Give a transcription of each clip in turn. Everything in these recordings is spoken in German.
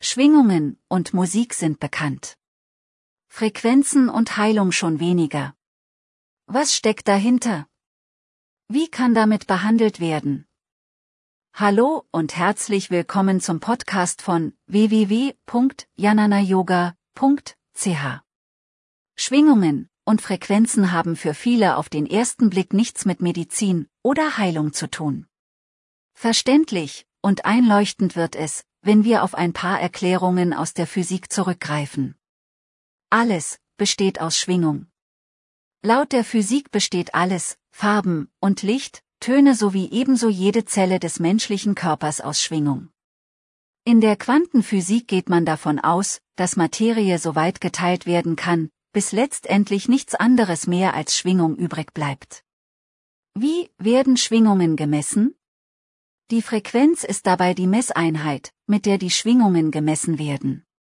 Schwingungen und Musik sind bekannt. Frequenzen und Heilung schon weniger. Was steckt dahinter? Wie kann damit behandelt werden? Hallo und herzlich willkommen zum Podcast von www.jananayoga.ch. Schwingungen und Frequenzen haben für viele auf den ersten Blick nichts mit Medizin oder Heilung zu tun. Verständlich und einleuchtend wird es, wenn wir auf ein paar Erklärungen aus der Physik zurückgreifen. Alles besteht aus Schwingung. Laut der Physik besteht alles, Farben und Licht, Töne sowie ebenso jede Zelle des menschlichen Körpers aus Schwingung. In der Quantenphysik geht man davon aus, dass Materie so weit geteilt werden kann, bis letztendlich nichts anderes mehr als Schwingung übrig bleibt. Wie werden Schwingungen gemessen? Die Frequenz ist dabei die Messeinheit, mit der die Schwingungen gemessen werden.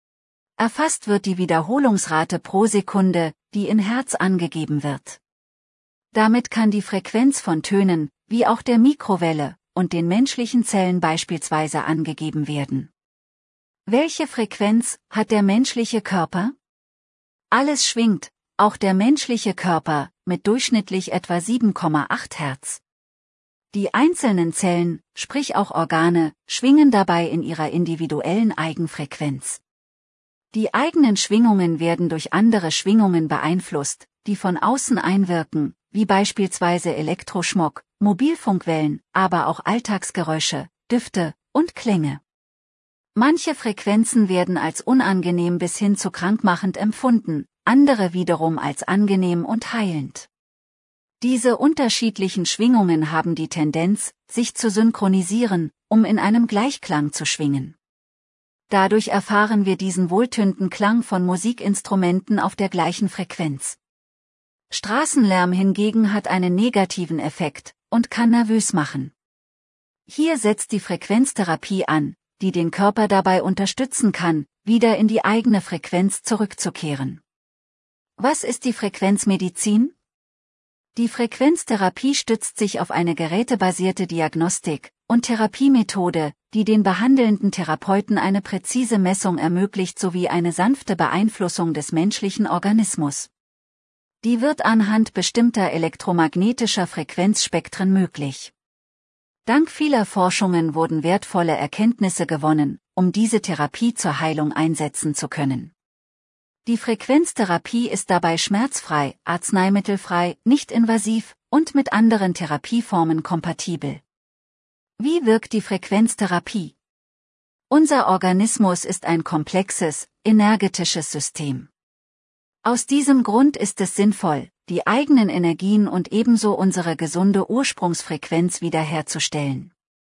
Erfasst wird die Wiederholungsrate pro Sekunde, die in Hertz angegeben wird. Damit kann die Frequenz von Tönen, wie auch der Mikrowelle, und den menschlichen Zellen beispielsweise angegeben werden. Welche Frequenz hat der menschliche Körper? Alles schwingt, auch der menschliche Körper, mit durchschnittlich etwa 7,8 Hertz. Die einzelnen Zellen, sprich auch Organe, schwingen dabei in ihrer individuellen Eigenfrequenz. Die eigenen Schwingungen werden durch andere Schwingungen beeinflusst, die von außen einwirken, wie beispielsweise Elektroschmuck, Mobilfunkwellen, aber auch Alltagsgeräusche, Düfte und Klänge. Manche Frequenzen werden als unangenehm bis hin zu krankmachend empfunden, andere wiederum als angenehm und heilend. Diese unterschiedlichen Schwingungen haben die Tendenz, sich zu synchronisieren, um in einem Gleichklang zu schwingen. Dadurch erfahren wir diesen wohltönenden Klang von Musikinstrumenten auf der gleichen Frequenz. Straßenlärm hingegen hat einen negativen Effekt und kann nervös machen. Hier setzt die Frequenztherapie an, die den Körper dabei unterstützen kann, wieder in die eigene Frequenz zurückzukehren. Was ist die Frequenzmedizin? Die Frequenztherapie stützt sich auf eine gerätebasierte Diagnostik und Therapiemethode, die den behandelnden Therapeuten eine präzise Messung ermöglicht sowie eine sanfte Beeinflussung des menschlichen Organismus. Die wird anhand bestimmter elektromagnetischer Frequenzspektren möglich. Dank vieler Forschungen wurden wertvolle Erkenntnisse gewonnen, um diese Therapie zur Heilung einsetzen zu können. Die Frequenztherapie ist dabei schmerzfrei, arzneimittelfrei, nicht invasiv und mit anderen Therapieformen kompatibel. Wie wirkt die Frequenztherapie? Unser Organismus ist ein komplexes, energetisches System. Aus diesem Grund ist es sinnvoll, die eigenen Energien und ebenso unsere gesunde Ursprungsfrequenz wiederherzustellen.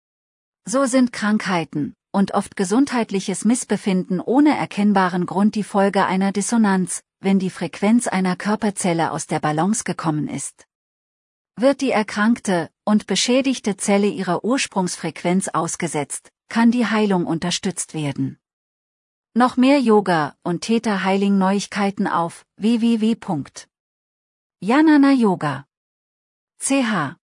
So sind Krankheiten und oft gesundheitliches Missbefinden ohne erkennbaren Grund die Folge einer Dissonanz, wenn die Frequenz einer Körperzelle aus der Balance gekommen ist. Wird die erkrankte und beschädigte Zelle ihrer Ursprungsfrequenz ausgesetzt, kann die Heilung unterstützt werden. Noch mehr Yoga- und Theta-Healing-Neuigkeiten auf www.jananayoga.ch